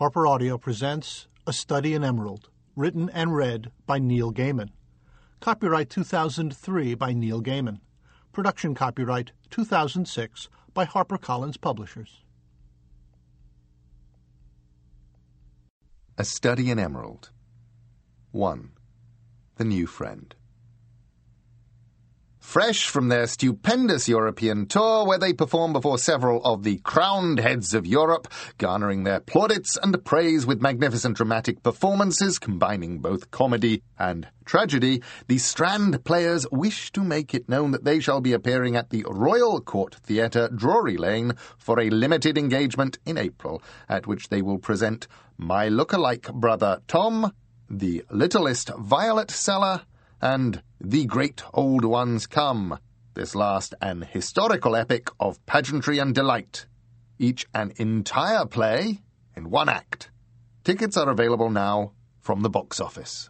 Harper Audio presents A Study in Emerald, written and read by Neil Gaiman. Copyright 2003 by Neil Gaiman. Production copyright 2006 by HarperCollins Publishers. A Study in Emerald. 1. The New Friend. Fresh from their stupendous European tour, where they perform before several of the crowned heads of Europe, garnering their plaudits and praise with magnificent dramatic performances combining both comedy and tragedy, the Strand players wish to make it known that they shall be appearing at the Royal Court Theatre, Drury Lane, for a limited engagement in April, at which they will present My Look-alike Brother Tom, The Littlest Violet Seller, and The Great Old Ones Come, this last an historical epic of pageantry and delight, each an entire play in one act. Tickets are available now from the box office.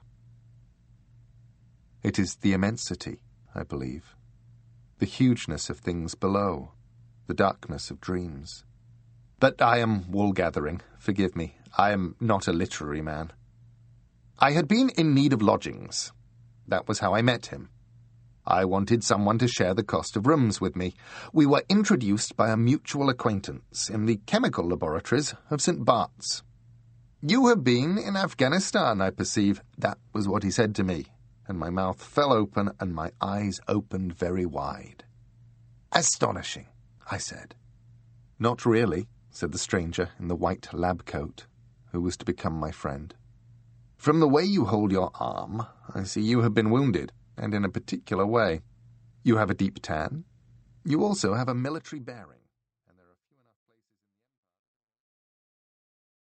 It is the immensity, I believe, the hugeness of things below, the darkness of dreams. But I am wool-gathering, forgive me, I am not a literary man. I had been in need of lodgings. That was how I met him. I wanted someone to share the cost of rooms with me. We were introduced by a mutual acquaintance in the chemical laboratories of St. Bart's. "You have been in Afghanistan, I perceive." That was what he said to me, and my mouth fell open and my eyes opened very wide. "Astonishing," I said. "Not really," said the stranger in the white lab coat, who was to become my friend. "From the way you hold your arm, I see you have been wounded, and in a particular way. You have a deep tan. You also have a military bearing."